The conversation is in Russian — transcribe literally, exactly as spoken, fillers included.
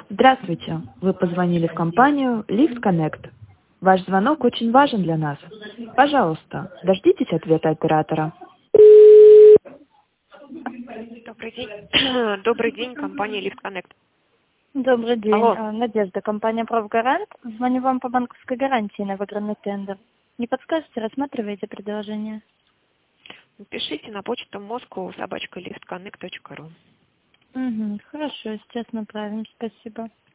Здравствуйте. Вы позвонили в компанию Lift Connect. Ваш звонок очень важен для нас. Пожалуйста, дождитесь ответа оператора. Добрый день. Добрый день, компания Lift Connect. Добрый день. Алло. А, Надежда, компания «Профгарант». Звоню вам по банковской гарантии на выигранный тендер. Не подскажете, рассматриваете предложение? Пишите на почту moscow собака лифт коннект точка ру. Угу, хорошо, сейчас направим. Спасибо.